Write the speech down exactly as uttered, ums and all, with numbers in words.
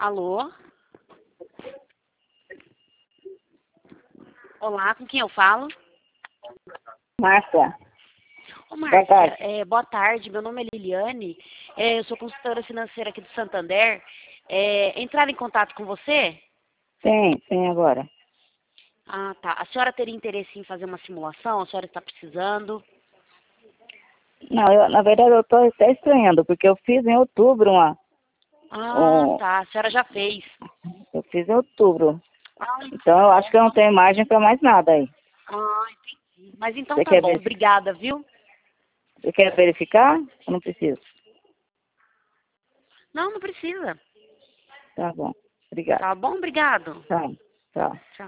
Alô? Olá, com quem eu falo? Márcia. Ô, Boa Márcia, tarde. é, boa tarde. Meu nome é Liliane. É, eu sou consultora financeira aqui do Santander. É, entrar em contato com você? Tem, tem agora. Ah, tá. A senhora teria interesse em fazer uma simulação? A senhora está precisando? Não, eu, na verdade eu estou até estranhando, porque eu fiz em outubro uma. Ah, Um, tá. A senhora já fez. eu fiz em outubro. Ah, Então tá eu bom. acho que eu não tenho margem para mais nada aí. Ah, entendi. Mas então Você tá quer, bom. ver, Obrigada, viu? você quer verificar? Eu não preciso. Não, não precisa. Tá bom. Obrigada. Tá bom? Obrigado. Tá, tchau. Tchau.